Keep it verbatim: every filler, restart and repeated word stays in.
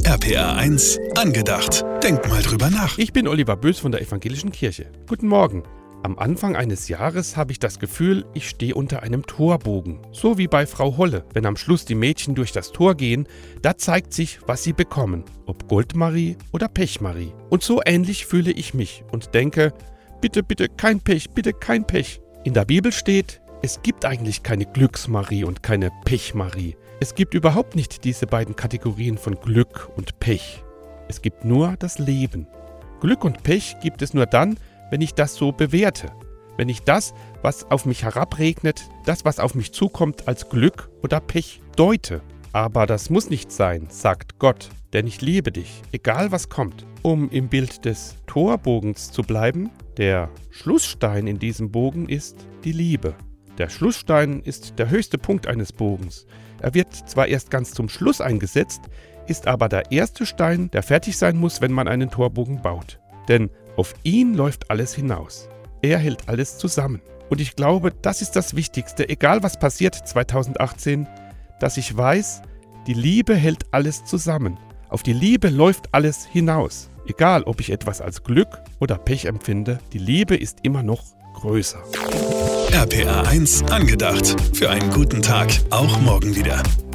R P R eins angedacht. Denk mal drüber nach. Ich bin Oliver Bös von der Evangelischen Kirche. Guten Morgen. Am Anfang eines Jahres habe ich das Gefühl, ich stehe unter einem Torbogen. So wie bei Frau Holle. Wenn am Schluss die Mädchen durch das Tor gehen, da zeigt sich, was sie bekommen. Ob Goldmarie oder Pechmarie. Und so ähnlich fühle ich mich und denke, bitte, bitte kein Pech, bitte kein Pech. In der Bibel steht, es gibt eigentlich keine Glücksmarie und keine Pechmarie. Es gibt überhaupt nicht diese beiden Kategorien von Glück und Pech. Es gibt nur das Leben. Glück und Pech gibt es nur dann, wenn ich das so bewerte. Wenn ich das, was auf mich herabregnet, das, was auf mich zukommt, als Glück oder Pech deute. Aber das muss nicht sein, sagt Gott, denn ich liebe dich, egal was kommt. Um im Bild des Torbogens zu bleiben, der Schlussstein in diesem Bogen ist die Liebe. Der Schlussstein ist der höchste Punkt eines Bogens. Er wird zwar erst ganz zum Schluss eingesetzt, ist aber der erste Stein, der fertig sein muss, wenn man einen Torbogen baut. Denn auf ihn läuft alles hinaus. Er hält alles zusammen. Und ich glaube, das ist das Wichtigste, egal was passiert zweitausendachtzehn, dass ich weiß, die Liebe hält alles zusammen. Auf die Liebe läuft alles hinaus. Egal, ob ich etwas als Glück oder Pech empfinde, die Liebe ist immer noch größer. R P R eins angedacht. Für einen guten Tag, auch morgen wieder.